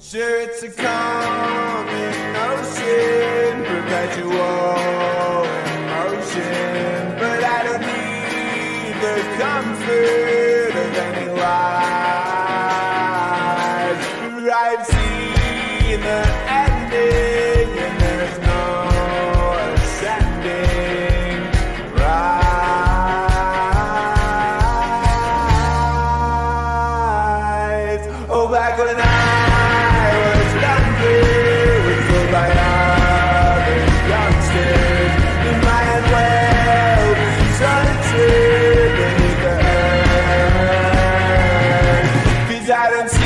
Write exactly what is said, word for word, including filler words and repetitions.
Sure, it's a common ocean, perpetual emotion, but I don't need the comfort of any lies. I've seen the ending, and there's no ascending. Rise. Oh, back when I I don't see